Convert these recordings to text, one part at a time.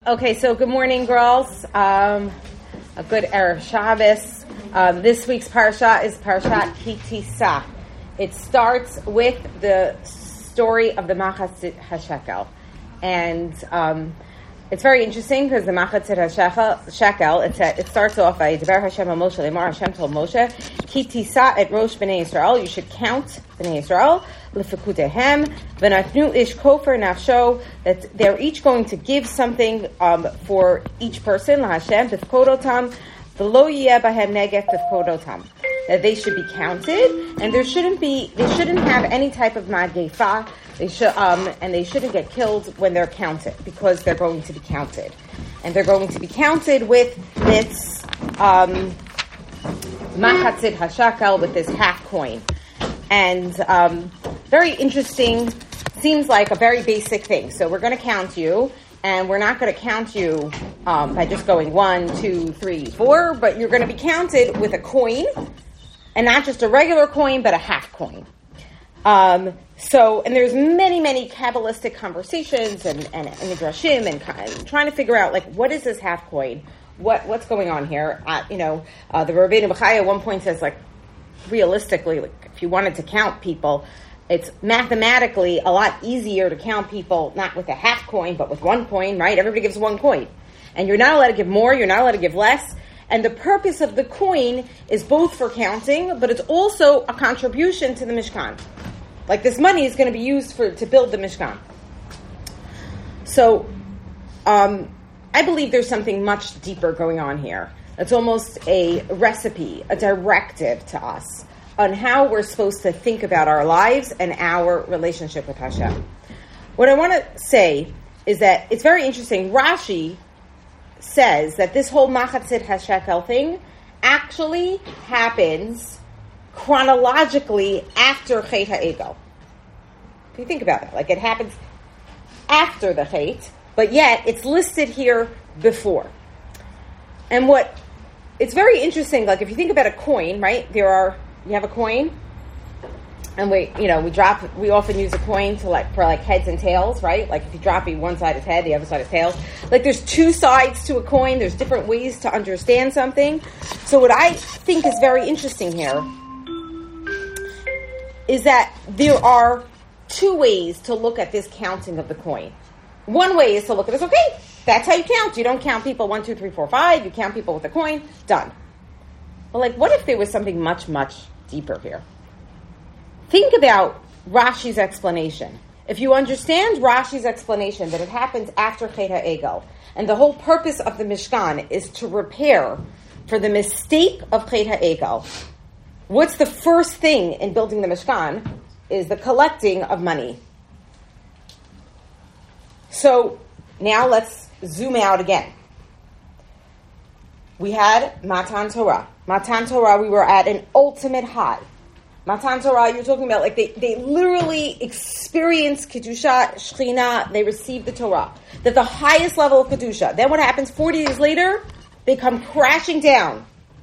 Okay, so good morning, girls. A good Erev Shabbos. This week's parasha is Parashat Ki Tisa. It starts with the story of the Machatzit HaShekel. And it's very interesting because the Machatzit HaShekel, it starts off by Deber Hashem al Moshe, Lemar Hashem told Moshe, Ki Tisa et Rosh Bnei Yisrael, you should count Bnei Yisrael, Lefekutehem, V'natnu ish kofer nafsho, that they're each going to give something for each person, LaHashem, B'fkodotam, V'lo yeh bahem negef B'fkodotam, that they should be counted, and they shouldn't have any type of magefa, and they shouldn't get killed when they're counted, because they're going to be counted. And they're going to be counted with this Machatzit HaShekel, with this half coin. And very interesting, seems like a very basic thing. So we're going to count you, and we're not going to count you by just going 1, 2, 3, 4, but you're going to be counted with a coin, and not just a regular coin, but a half coin. And there's many Kabbalistic conversations and midrashim and trying to figure out, like, what is this half coin? What's going on here? The Rabbeinu Bechaya at one point says, like, realistically, like, if you wanted to count people, it's mathematically a lot easier to count people not with a half coin, but with 1 coin, right? Everybody gives 1 coin. And you're not allowed to give more, you're not allowed to give less. And the purpose of the coin is both for counting, but it's also a contribution to the Mishkan. Like, this money is going to be used to build the Mishkan. So, I believe there's something much deeper going on here. It's almost a recipe, a directive to us on how we're supposed to think about our lives and our relationship with Hashem. What I want to say is that it's very interesting. Rashi says that this whole Machatzit HaShekel thing actually happens chronologically after Chet HaEgel. If you think about that, like, it happens after the Chet, but yet it's listed here before. And it's very interesting, like, if you think about a coin, right? You have a coin, and we often use a coin for heads and tails, right? Like, if you drop it, one side is head, the other side is tails. Like, there's 2 sides to a coin. There's different ways to understand something. So what I think is very interesting here is that there are 2 ways to look at this counting of the coin. One way is to look at this, okay, that's how you count. You don't count people 1, 2, 3, 4, 5. You count people with a coin. Done. But, like, what if there was something much, much deeper here? Think about Rashi's explanation. If you understand Rashi's explanation that it happens after Chet HaEgel, and the whole purpose of the Mishkan is to repair for the mistake of Chet HaEgel, what's the first thing in building the Mishkan is the collecting of money. So now let's zoom out again. We had Matan Torah. Matan Torah, we were at an ultimate high. Matan Torah, you're talking about, like, they literally experienced Kedusha, Shechina, they received the Torah. They're the highest level of Kedusha. Then what happens 40 years later? They come crashing down.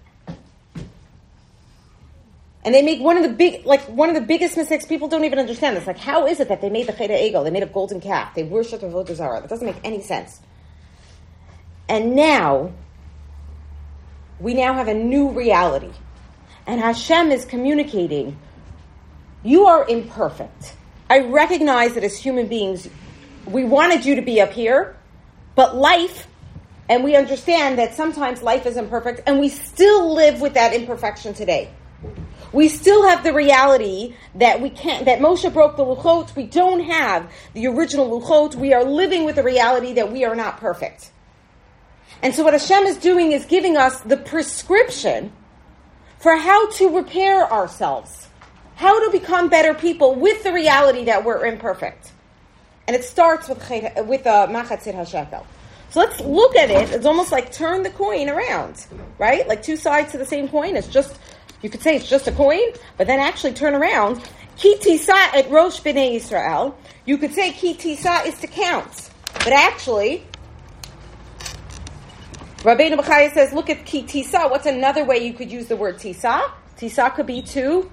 And they make one of the biggest mistakes. People don't even understand this. Like, how is it that they made the Chet HaEgel? They made a golden calf. They worshipped a Avodah Zarah. That doesn't make any sense. And now, we now have a new reality. And Hashem is communicating, you are imperfect. I recognize that as human beings, we wanted you to be up here, but life, and we understand that sometimes life is imperfect, and we still live with that imperfection today. We still have the reality that that Moshe broke the Luchot. We don't have the original Luchot. We are living with the reality that we are not perfect. And so what Hashem is doing is giving us the prescription for how to repair ourselves, how to become better people with the reality that we're imperfect. And it starts with Machatzit HaShekel. So let's look at it. It's almost like turn the coin around, right? Like 2 sides to the same coin. It's just, you could say it's just a coin, but then actually turn around. Ki Tisa et Rosh Bnei Yisrael. You could say Ki Tisa is to count. But actually, Rabbeinu Bechaya says, look at Ki Tisa. What's another way you could use the word Tisa? Tisa could be to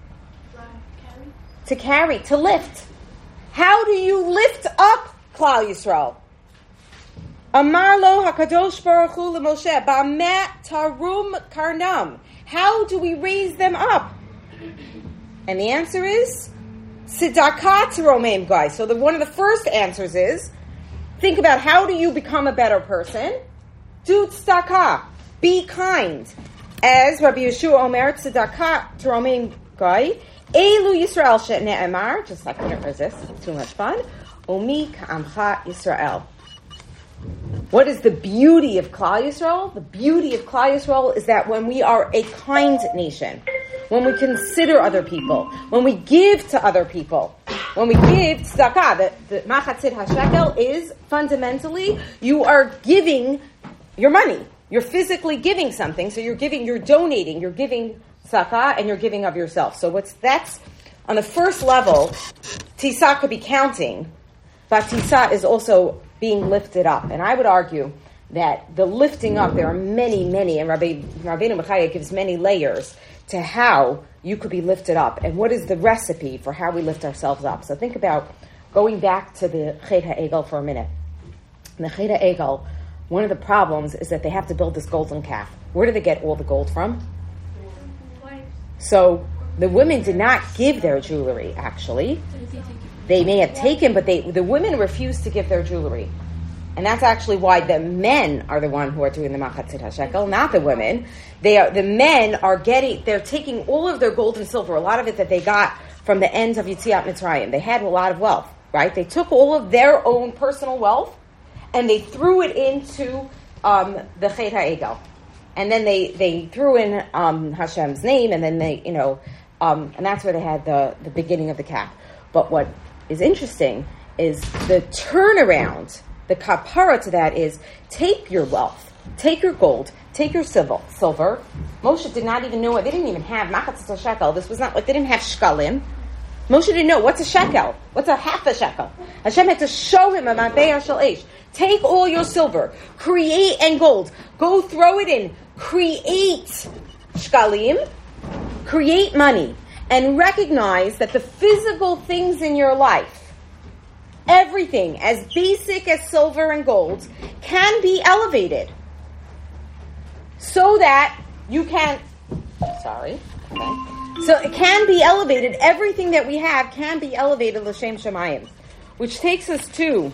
carry, to lift. How do you lift up Klal Yisrael? Amar lo hakadosh baruch hu leMoshe ba'met tarum karnam. How do we raise them up? And the answer is tzedakah taromeim, guys. So one of the first answers is think about how do you become a better person? Do tzedakah. Be kind. As Rabbi Yeshua Omer, tzedakah taromeim, guy. Elu Yisrael she'ne'emar, just like I couldn't resist, it's too much fun. Omi ka'amcha Yisrael. What is the beauty of Klal Yisrael? The beauty of Klal Yisrael is that when we are a kind nation, when we consider other people, when we give to other people, when we give tzedakah, the machatzit hashekel is fundamentally you are giving your money. You're physically giving something, so you're donating, you're giving tzedakah, and you're giving of yourself. So that's on the first level, tisa could be counting, but tisa is also being lifted up. And I would argue that the lifting up, there are many, and Rabbeinu Bechaya gives many layers to how you could be lifted up, and what is the recipe for how we lift ourselves up. So think about going back to the Chet HaEgel for a minute. In the Chet HaEgel, one of the problems is that they have to build this golden calf. Where do they get all the gold from? So the women did not give their jewelry, actually. They may have taken, but the women refused to give their jewelry. And that's actually why the men are the one who are doing the machatzit hashekel, not the women. The men they're taking all of their gold and silver, a lot of it that they got from the end of Yetziat Mitzrayim. They had a lot of wealth, right? They took all of their own personal wealth and they threw it into the Chet HaEgel. And then they threw in Hashem's name, and then and that's where they had the beginning of the calf. But what is interesting is the turnaround. The kapara to that is take your wealth, take your gold, take your silver. Moshe did not even know it. They didn't even have machatzit shekel. This was not like they didn't have shkalim. Moshe didn't know what's a shekel, what's a half a shekel. Hashem had to show him a matbei shel eish. Take all your silver, create and gold, go throw it in, create shkalim, create money, and recognize that the physical things in your life, everything as basic as silver and gold, can be elevated so that you can, so it can be elevated. Everything that we have can be elevated l'shem shamayim, which takes us to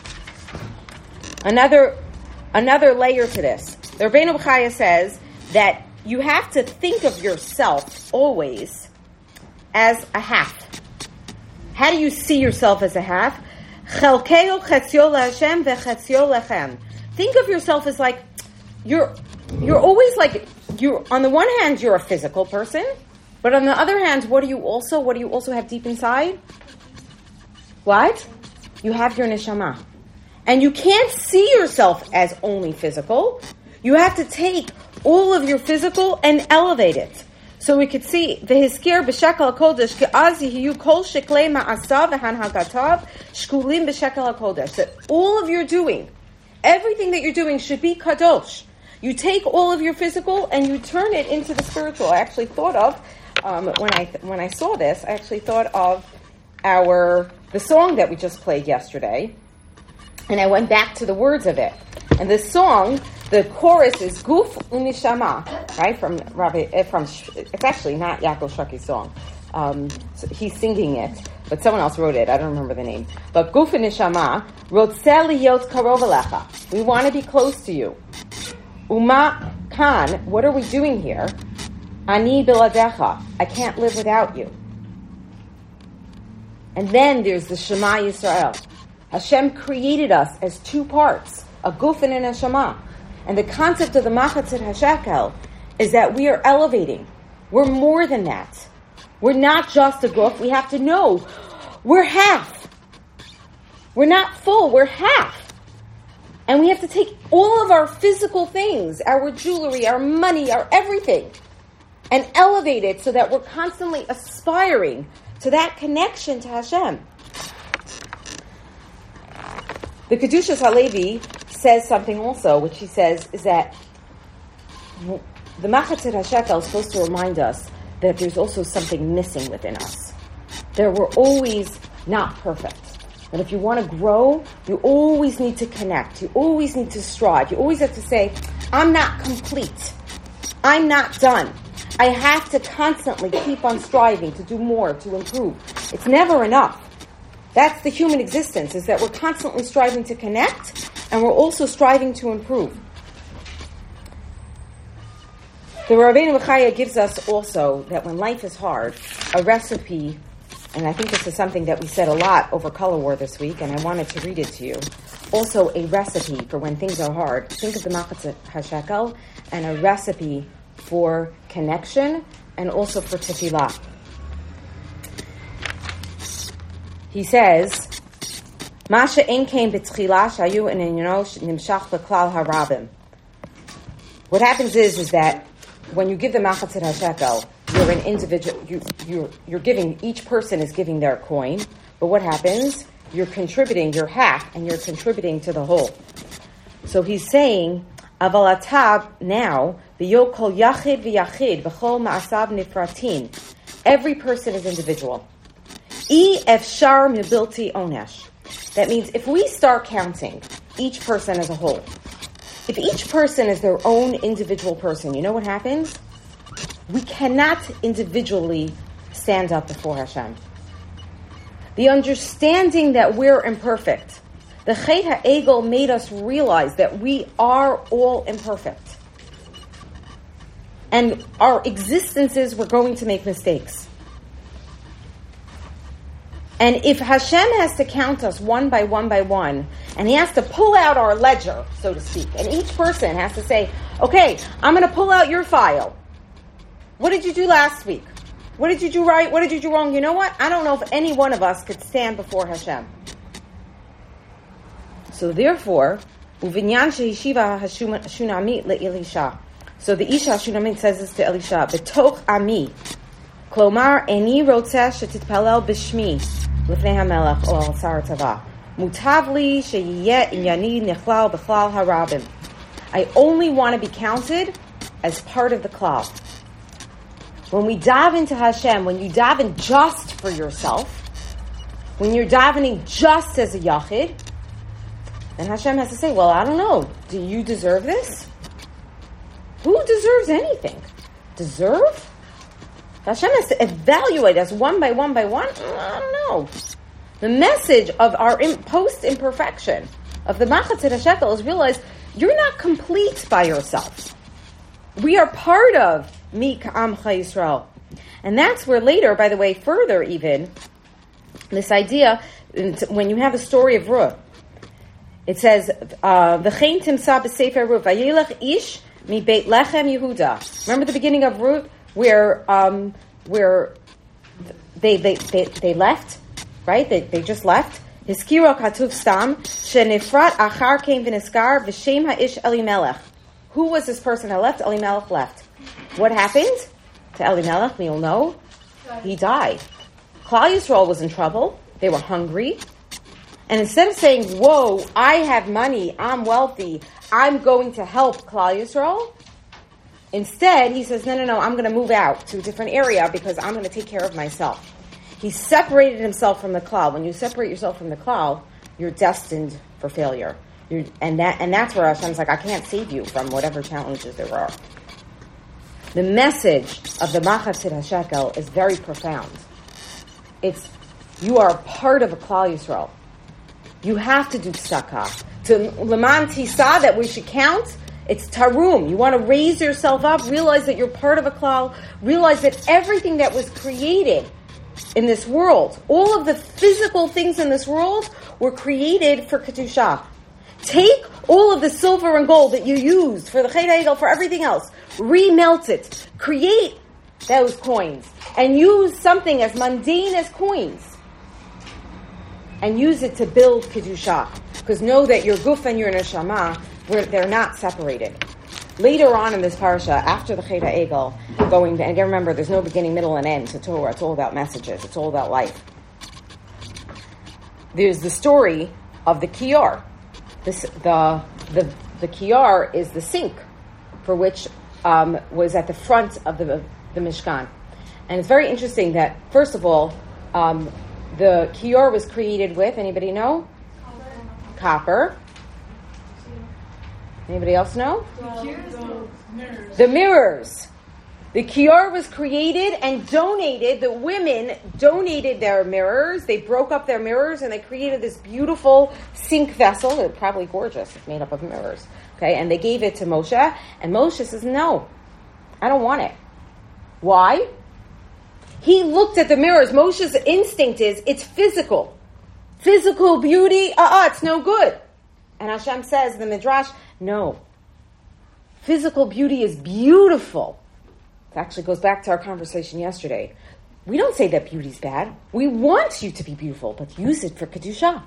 another layer to this. The Rabbeinu Bechaya says that you have to think of yourself always as a half. How do you see yourself as a half? Chelkeo chetzio leHashem vechetzio lechem. Think of yourself as like you're always like on the one hand you're a physical person, but on the other hand, what do you also have deep inside? What? You have your neshama. And you can't see yourself as only physical. You have to take all of your physical and elevate it. So we could see the Hizkir b'shekel hakodesh ke'az yihiyu kol sheklei ma'asav v'hanhagatav shkulim b'shekel hakodesh. That all of your doing, everything that you're doing should be kadosh. You take all of your physical and you turn it into the spiritual. I actually thought of when I saw this. I actually thought of the song that we just played yesterday, and I went back to the words of it. And this song, the chorus is Guf Unishama, right? It's actually not Yaakov Shucky's song. So he's singing it, but someone else wrote it. I don't remember the name. But Guf Unishama, Rotzeh liyot karov elecha. We want to be close to you. Uma kan, what are we doing here? Ani biladecha. I can't live without you. And then there's the Shema Yisrael. Hashem created us as two parts, a guf and a neshama. And the concept of the machatzit hashekel is that we are elevating. We're more than that. We're not just a guf. We have to know we're half. We're not full. We're half. And we have to take all of our physical things, our jewelry, our money, our everything, and elevate it so that we're constantly aspiring to that connection to Hashem. The Kedushas Halevi says something also, which he says is that the Machatzit HaShekel is supposed to remind us that there's also something missing within us. That we're always not perfect. That if you want to grow, you always need to connect. You always need to strive. You always have to say, I'm not complete. I'm not done. I have to constantly keep on striving to do more, to improve. It's never enough. That's the human existence, is that we're constantly striving to connect, and we're also striving to improve. The Rabbeinu Bechaya gives us also that when life is hard, a recipe, and I think this is something that we said a lot over Color War this week, and I wanted to read it to you. Also a recipe for when things are hard. Think of the Machat HaShekel and a recipe for connection and also for tefillah. He says, Masha ein kein b'tchila shayu inyanos nimshach b'klal harabim. What happens is that when you give the Machatzit HaShekel, you're an individual, you're giving, each person is giving their coin, but what happens? You're contributing, you're half, and you're contributing to the whole. So he's saying, Aval atab now, v'yo kol yachid v'yachid, v'chol ma'asav nifratin. Every person is individual. I efshar mibilti onesh. That means if we start counting each person as a whole, if each person is their own individual person, you know what happens? We cannot individually stand up before Hashem. The understanding that we're imperfect, the Chet HaEgel made us realize that we are all imperfect. And our existences, we're going to make mistakes. And if Hashem has to count us one by one by one, and He has to pull out our ledger, so to speak, and each person has to say, okay, I'm going to pull out your file. What did you do last week? What did you do right? What did you do wrong? You know what? I don't know if any one of us could stand before Hashem. So therefore, uvinyan shehishiva hashunamit leElisha. So the Isha Shunamit says this to Elisha, B'toch ami, klomar eni rotzeh shetitpalel b'shmi lefnei hamelech o al sar tava. Mutav li sheyiyeh inyani nechlal b'chlal harabim. I only want to be counted as part of the klal. When we dive into Hashem, when you daven just for yourself, when you're davening just as a yachid, then Hashem has to say, well, I don't know, do you deserve this? Who deserves anything? Deserve? Hashem has to evaluate us one by one by one? I don't know. The message of our post-imperfection, of the Machatzit HaShekel, is realize you're not complete by yourself. We are part of Mi Ka'amcha Yisrael. And that's where later, by the way, further even, this idea, when you have the story of Ruth, it says, V'chein timsa b'sefer Ruth, Vayelech ish mi Beit Lechem Yehuda. Remember the beginning of Ruth, where they left, right? They just left. Hiskira katuv stam, shenifrat achar kein v'niskar, v'shem ha'ish Elimelech. Who was this person that left? Elimelech left. What happened to Elimelech? We all know. He died. Klal Yisrael was in trouble. They were hungry. And instead of saying, whoa, I have money, I'm wealthy, I'm going to help Klal Yisrael, instead he says, no, I'm going to move out to a different area because I'm going to take care of myself. He separated himself from the Klal. When you separate yourself from the Klal, you're destined for failure. And that's where Hashem's like, I can't save you from whatever challenges there are. The message of the Machatzit HaShekel is very profound. It's, you are a part of a Klal Yisrael. You have to do tzedakah. To Leman Tisa, that we should count, it's tarum. You want to raise yourself up, realize that you're part of a klal, realize that everything that was created in this world, all of the physical things in this world were created for Kedusha. Take all of the silver and gold that you used for the Chet HaEgel, for everything else, remelt it, create those coins, and use something as mundane as coins, and use it to build Kedusha. Because know that your guf and your neshama, they're not separated. Later on in this parasha, after the Chet HaEgel, and again remember, there's no beginning, middle, and end to Torah. It's all about messages. It's all about life. There's the story of the kiyar. The kiyar is the sink, for which was at the front of the Mishkan. And it's very interesting that, first of all, The kior was created with, anybody know? Copper. Anybody else know? The mirrors. The kior was created and donated. The women donated their mirrors. They broke up their mirrors and they created this beautiful sink vessel. It's probably gorgeous. It's made up of mirrors. Okay, and they gave it to Moshe. And Moshe says, no, I don't want it. Why? He looked at the mirrors. Moshe's instinct is, it's physical. Physical beauty, it's no good. And Hashem says in the Midrash, no. Physical beauty is beautiful. It actually goes back to our conversation yesterday. We don't say that beauty's bad. We want you to be beautiful, but use it for Kedusha.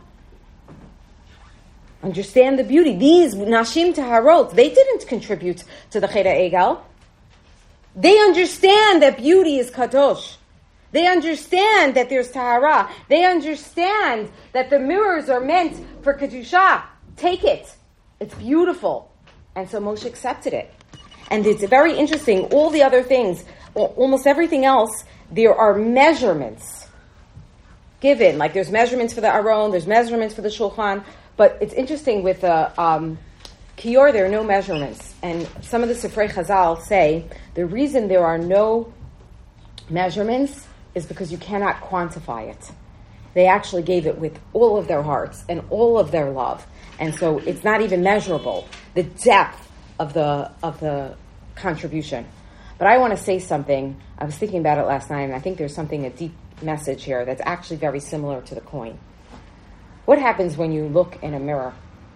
Understand the beauty. These Nashim Taharot, they didn't contribute to the Chet HaEgel. They understand that beauty is Kadosh. They understand that there's Tahara. They understand that the mirrors are meant for Kedusha. Take it. It's beautiful. And so Moshe accepted it. And it's very interesting. All the other things, almost everything else, there are measurements given. Like there's measurements for the Aron, there's measurements for the Shulchan. But it's interesting with the Kior, there are no measurements. And some of the Sifrei Chazal say the reason there are no measurements is because you cannot quantify it. They actually gave it with all of their hearts and all of their love. And so it's not even measurable, the depth of the contribution. But I want to say something. I was thinking about it last night, and I think there's a deep message here that's actually very similar to the coin. What happens when you look in a mirror?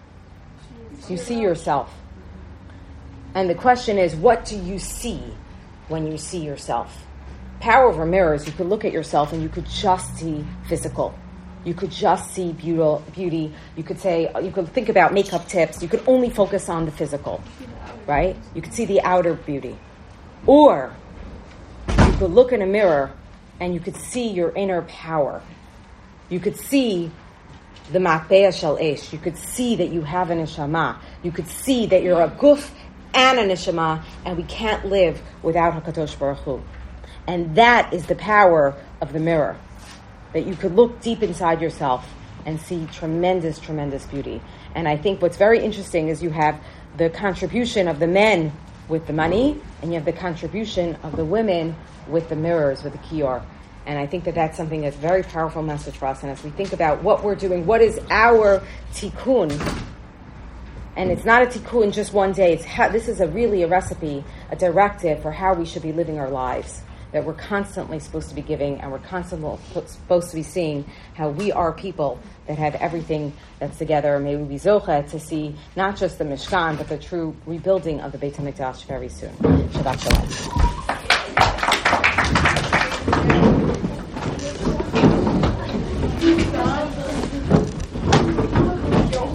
You see yourself. And the question is, what do you see when you see yourself? Power over mirrors, you could look at yourself and you could just see physical. You could just see beauty. You could think about makeup tips. You could only focus on the physical, right? You could see the outer beauty. Or you could look in a mirror and you could see your inner power. You could see the Matbeah Shel Eish. You could see that you have a neshama. You could see that you're a guf and a neshama, and we can't live without HaKadosh Baruch Hu. And that is the power of the mirror. That you could look deep inside yourself and see tremendous, tremendous beauty. And I think what's very interesting is you have the contribution of the men with the money, and you have the contribution of the women with the mirrors, with the kior. And I think that that's something that's a very powerful message for us. And as we think about what we're doing, what is our tikkun? And it's not a tikkun just one day. This is really a recipe, a directive for how we should be living our lives. That we're constantly supposed to be giving, and we're constantly supposed to be seeing how we are people that have everything that's together. May we be zocha to see not just the Mishkan, but the true rebuilding of the Beit HaMikdash very soon. Shabbat Shalom.